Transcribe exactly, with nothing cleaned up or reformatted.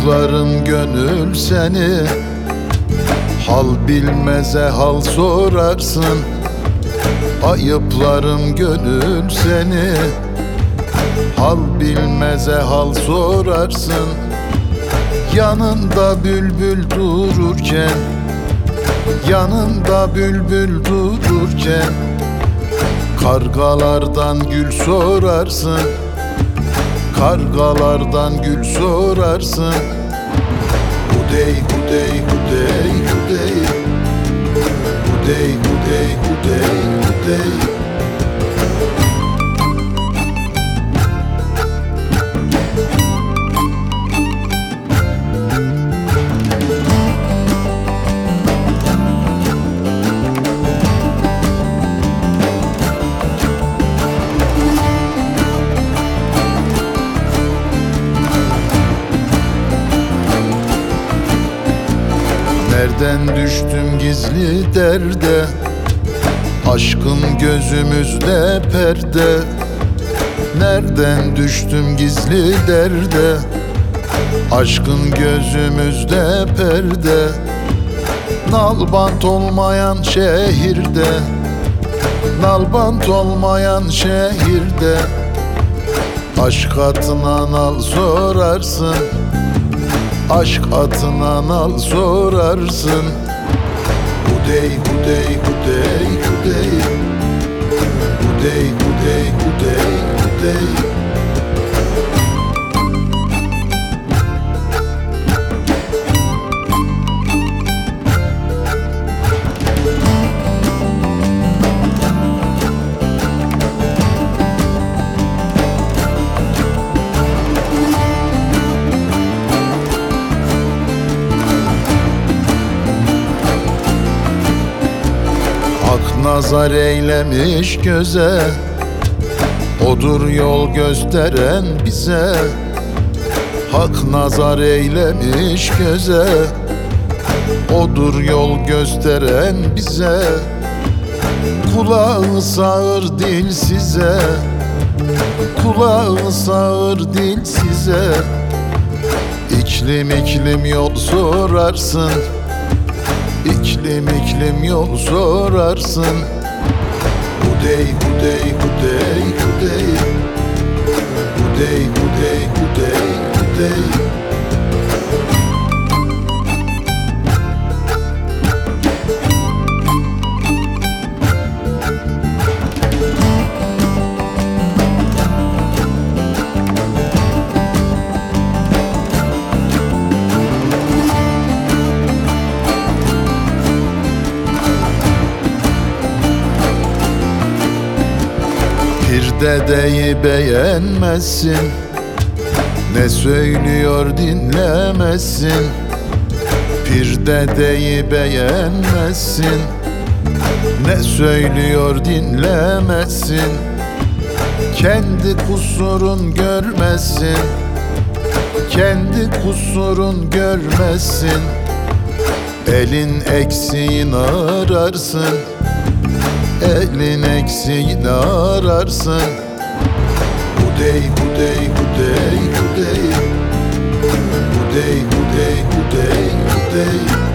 Ayıplarım gönül seni, hal bilmeze hal sorarsın. Ayıplarım gönül seni, hal bilmeze hal sorarsın. Yanında bülbül dururken, yanında bülbül dururken, kargalardan gül sorarsın. Kargalardan gül sorarsın. Hudey hudey hudey hudey, hudey hudey hudey hudey. Nereden düştüm gizli derde, aşkın gözümüzde perde. Nereden düştüm gizli derde, aşkın gözümüzde perde. Nalbant olmayan şehirde, nalbant olmayan şehirde, aşk atına nal sorarsın. Aşk atına nal sorarsın. Hudey hudey hudey hudey, hudey hudey hudey hudey. Hak nazar eylemiş göze, odur yol gösteren bize. Hak nazar eylemiş göze, odur yol gösteren bize. Kulağı sağır dil size, kulağı sağır dil size. İklim iklim yol sorarsın, İklim iklim yol sorarsın. Hudey hudey hudey hudey, hudey hudey hudey hudey. Bir dedeyi beğenmezsin, ne söylüyor dinlemezsin. Bir dedeyi beğenmezsin, ne söylüyor dinlemezsin. Kendi kusurun görmezsin, kendi kusurun görmezsin. Elin eksiğini ararsın, elin eksiğini ararsın. Hudey hudey hudey hudey, hudey hudey hudey hudey.